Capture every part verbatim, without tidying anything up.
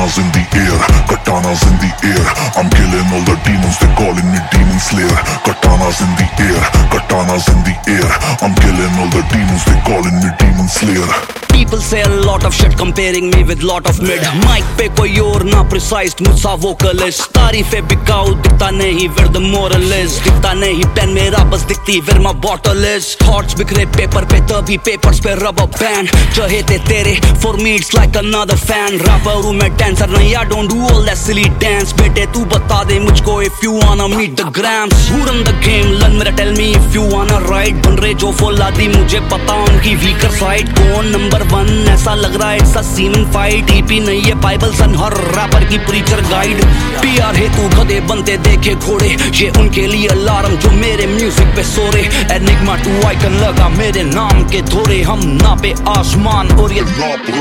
Katanas in the air, katanas in the air. I'm killing all the demons, they calling me Demon Slayer. Katanas in the air, katanas in the air. I'm killing all the demons, they calling me Demon Slayer. People say a lot of shit comparing me with lot of mid. Mic पे कोई और ना precise मुझसा vocalist. तारीफें बिकाऊ दिखता नहीं where the moral is. दिखता नहीं pen मेरा बस दिखती where my bottle is. Thoughts बिखरे पेपर पे तभी papers पे rubber band. चहेते तेरे for me it's like another fan. Rapper हूँ मैं dancer नहीं I don't do all that silly dance. बेटे तू बता दे मुझको if you wanna meet the grams. Who run the game learn मेरा tell me if you wanna ride. बन रहे जो फॉला दी मुझे पता उनकी weaker side. कौन नंबर वन ऐसा लग रहा है it's a semen fight. EP नहीं है बाइबल सन हर रैपर की प्रीचर गाइड. पीआर है तू गधे बनते देखे घोड़े. ये उनके लिए अलार्म जो मेरे म्यूजिक पे सो रहे. एनिग्मा टू आइकन लगा मेरे नाम के धोरे. हम नापे आसमान और ये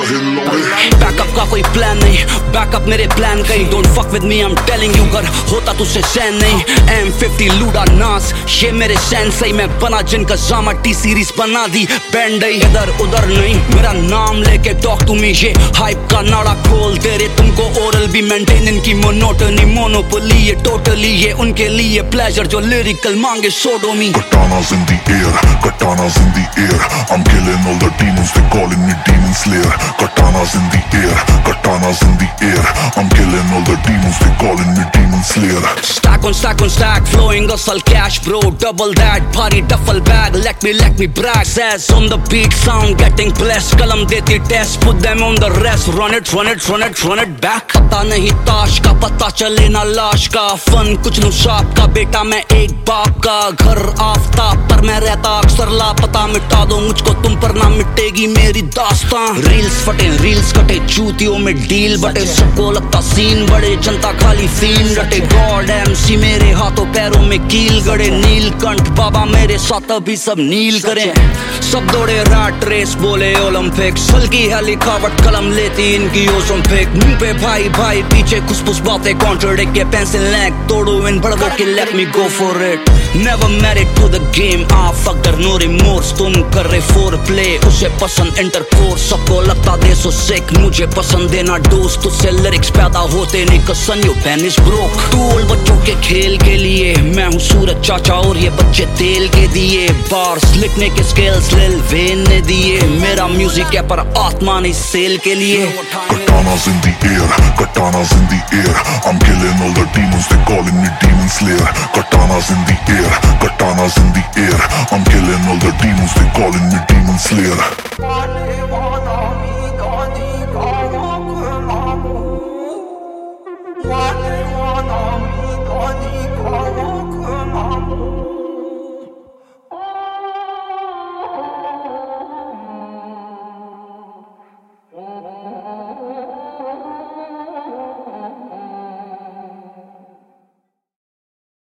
बैकअप का कोई प्लान नहीं. बैकअप मेरे प्लान कहीं. Don't fuck with me I am telling you घर होता तुझसे सैन नहीं. एम फिफ्टी लूडा नास ये मेरे सेंसई. मैं बना जिनका जामा टी सीरीज बना दी बैंड. इधर उधर नहीं मेरा नाम लेके टॉक टू मी. ये हाइप का नाड़ा खोल दे रहे तुमको. ओरल भी मेंटेन इनकी मोनोटनी मोनोपोली. ये टोटली ये उनके लिए प्लेजर जो लिरिकल मांगे sodomy. Katanas in the air, katanas in the air. I'm killing all the demons, they calling me Demon Slayer. Katanas in the air, katanas in the air. I'm killing all the demons, they calling me Demon Slayer. Stack on stack on stack, flowing hustle cash bro. Double that, party duffel bag. Let me let me brag. Says on the beat, sound getting blessed. Kalam deti test, put them on the rest. Run it, run it, run it, run it back. पता नहीं ताश का पता चले ना लाश का. Fun कुछ नु शाप का बेटा मैं एक बाप का. घर आफ्ताब पर मैं रहता अक्सर लापता. मिटा दो मुझको तुम पर ना मिटेगी मेरी दास्तां. रील्स फटे रील्स कटे चूतियों में डील बटे. सबको लगता सीन बड़े जनता खाली फील रटे. गॉड एमसी मेरे हाथों पैरों में कील गड़े. नीलकंठ बाबा मेरे साथ अभी सब नील करें. सब दौड़े रैट रेस बोले ओलंपिक्स. हल्की है लिखावट कलम लेती इनकी ओजम फेक. मुंह पे भाई भाई पीछे खुशबुश बातें कॉन्ट्रडिक्ट. ये पेंसिल लैक तोड़ो इन बड़ों के. Let me go for it. Never married to the game a fucker no remorse. तुम कर रहे फोर प्ले उसे पसंद इंटरकोर्स. सबको लगता दे सो सिक मुझे पसंद देना डोज. तुझसे लिरिक्स पैदा होते नहीं कसन yo pain is broke. Tool बच्चों के खेल के लिए मैं हूँ सूरज चाचा और ये बच्चे तेल के दिए. बार्स लिखने के स्किल्स लिल वेन ने दिए. मेरा म्यूजिक है पर आत्मा नहीं सेल के लिए. Katanas in the air, katanas in the air. I'm killing all the demons, they calling me Demon Slayer. Katanas in the air, katanas in the air. I'm killing all the demons, they calling me Demon Slayer.